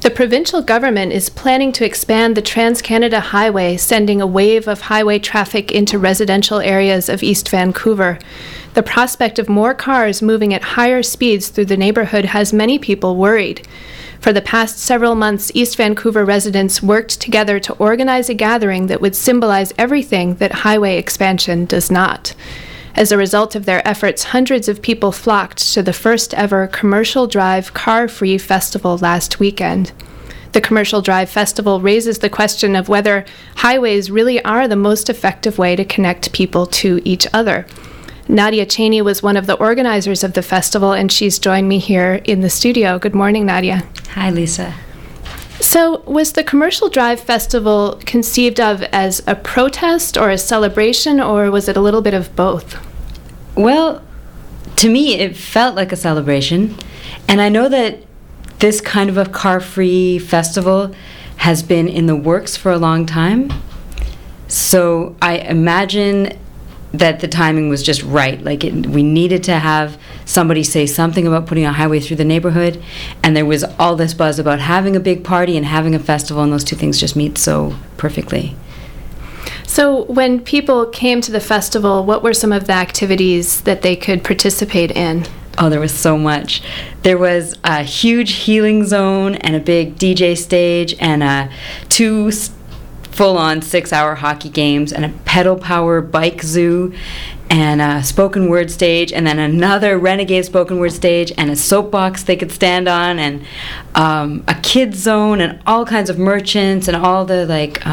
The provincial government is planning to expand the Trans-Canada Highway, sending a wave of highway traffic into residential areas of East Vancouver. The prospect of more cars moving at higher speeds through the neighborhood has many people worried. For the past several months, East Vancouver residents worked together to organize a gathering that would symbolize everything that highway expansion does not. As a result of their efforts, hundreds of people flocked to the first ever Commercial Drive Car-Free Festival last weekend. The Commercial Drive Festival raises the question of whether highways really are the most effective way to connect people to each other. Nadia Cheney was one of the organizers of the festival, and she's joined me here in the studio. Good morning, Nadia. Hi, Lisa. So, was the Commercial Drive Festival conceived of as a protest or a celebration, or was it a little bit of both? Well, to me, it felt like a celebration. And I know that this kind of a car-free festival has been in the works for a long time. So I imagine that the timing was just right. We needed to have somebody say something about putting a highway through the neighborhood, and there was all this buzz about having a big party and having a festival, and those two things just meet so perfectly. So when people came to the festival, what were some of the activities that they could participate in? Oh, there was so much. There was a huge healing zone and a big DJ stage and two full-on 6-hour hockey games and a pedal power bike zoo and a spoken word stage and then another renegade spoken word stage and a soapbox they could stand on and a kids zone and all kinds of merchants and all the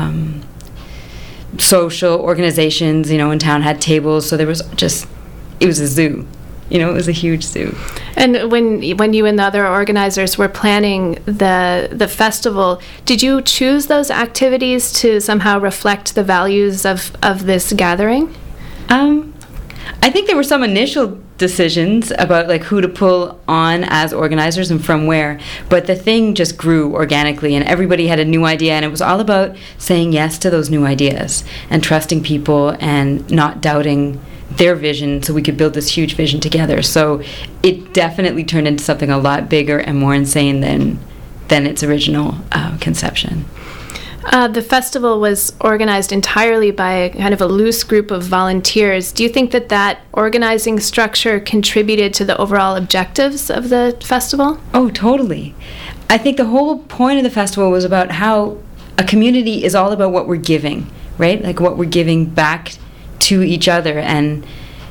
social organizations in town had tables. So it was a zoo. It was a huge zoo. And when you and the other organizers were planning the festival, did you choose those activities to somehow reflect the values of this gathering? I think there were some initial decisions about who to pull on as organizers and from where, but the thing just grew organically and everybody had a new idea, and it was all about saying yes to those new ideas and trusting people and not doubting their vision so we could build this huge vision together. So it definitely turned into something a lot bigger and more insane than its original conception. The festival was organized entirely by a kind of a loose group of volunteers. Do you think that organizing structure contributed to the overall objectives of the festival? Oh, totally. I think the whole point of the festival was about how a community is all about what we're giving, right? What we're giving back to each other, and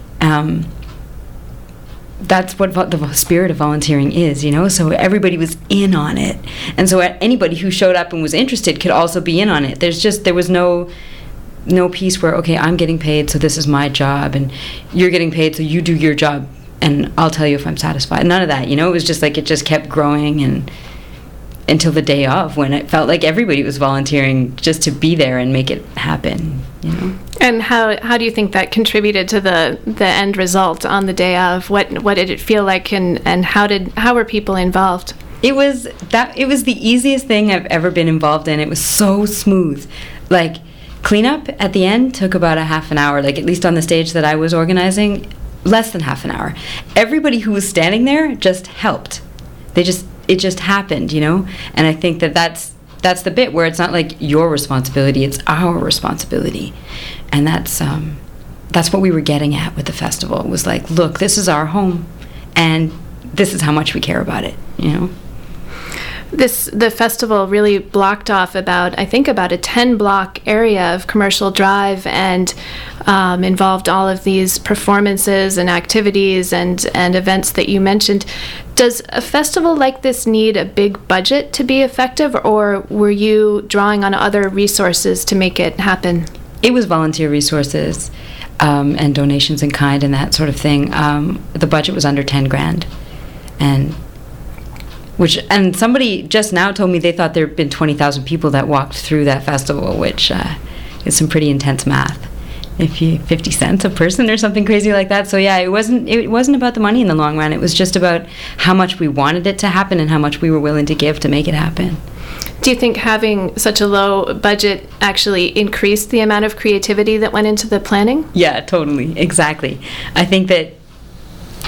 that's what the spirit of volunteering is, so everybody was in on it, and so anybody who showed up and was interested could also be in on it. There was no piece where, okay, I'm getting paid, so this is my job, and you're getting paid, so you do your job, and I'll tell you if I'm satisfied. None of that, it was just it just kept growing and until the day of, when it felt like everybody was volunteering just to be there and make it happen, And how do you think that contributed to the end result on the day of? What did it feel like, and how were people involved? It was the easiest thing I've ever been involved in. It was so smooth. Cleanup at the end took about a half an hour, at least on the stage that I was organizing, less than half an hour. Everybody who was standing there just helped. It just happened, And I think that's the bit where it's not your responsibility, it's our responsibility. And that's what we were getting at with the festival. It was look, this is our home, and this is how much we care about it, The festival really blocked off about a 10-block area of Commercial Drive, and involved all of these performances and activities and events that you mentioned. Does a festival like this need a big budget to be effective, or were you drawing on other resources to make it happen? It was volunteer resources and donations in kind and that sort of thing. The budget was under $10,000, and somebody just now told me they thought there had been 20,000 people that walked through that festival, which is some pretty intense math. 50 cents a person or something crazy like that. So yeah, it wasn't about the money in the long run. It was just about how much we wanted it to happen and how much we were willing to give to make it happen. Do you think having such a low budget actually increased the amount of creativity that went into the planning? Yeah, totally, exactly. I think that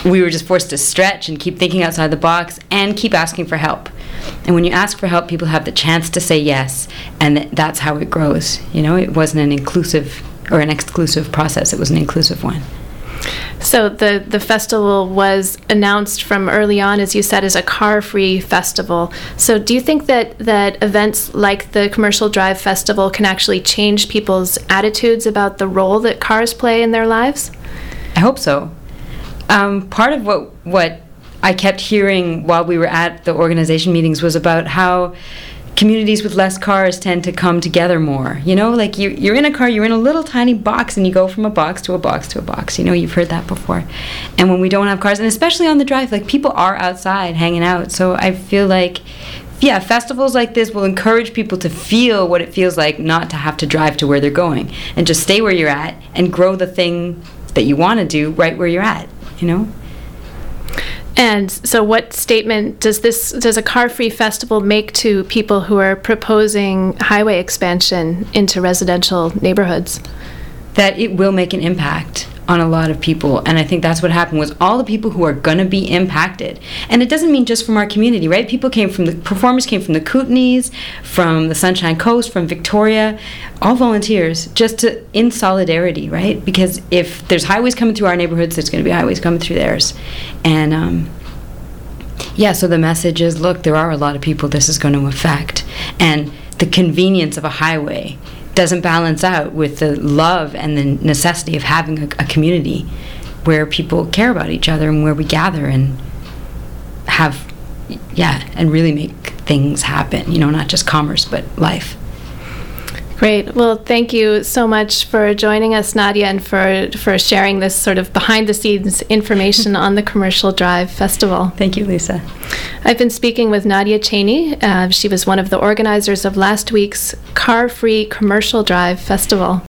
we were just forced to stretch and keep thinking outside the box and keep asking for help. And when you ask for help, people have the chance to say yes, and that's how it grows. You know, it wasn't an inclusive or an exclusive process. It was an inclusive one. So the festival was announced from early on, as you said, as a car-free festival. So do you think that events like the Commercial Drive Festival can actually change people's attitudes about the role that cars play in their lives? I hope so. Part of what I kept hearing while we were at the organization meetings was about how communities with less cars tend to come together more. You know, like you're in a car, you're in a little tiny box, and you go from a box to a box to a box. You know, you've heard that before. And when we don't have cars, and especially on the drive, like people are outside hanging out. So I feel like, yeah, festivals like this will encourage people to feel what it feels like not to have to drive to where they're going, and just stay where you're at and grow the thing that you want to do right where you're at, you know? And so what statement does a car-free festival make to people who are proposing highway expansion into residential neighborhoods? That it will make an impact on a lot of people. And I think that's what happened, was all the people who are going to be impacted. And it doesn't mean just from our community, right? Performers came from the Kootenays, from the Sunshine Coast, from Victoria, all volunteers, in solidarity, right? Because if there's highways coming through our neighborhoods, there's going to be highways coming through theirs. And so the message is, look, there are a lot of people this is going to affect. And the convenience of a highway doesn't balance out with the love and the necessity of having a community where people care about each other and where we gather and and really make things happen, you know, not just commerce, but life. Great. Well, thank you so much for joining us, Nadia, and for sharing this sort of behind-the-scenes information on the Commercial Drive Festival. Thank you, Lisa. I've been speaking with Nadia Cheney. She was one of the organizers of last week's Car-Free Commercial Drive Festival.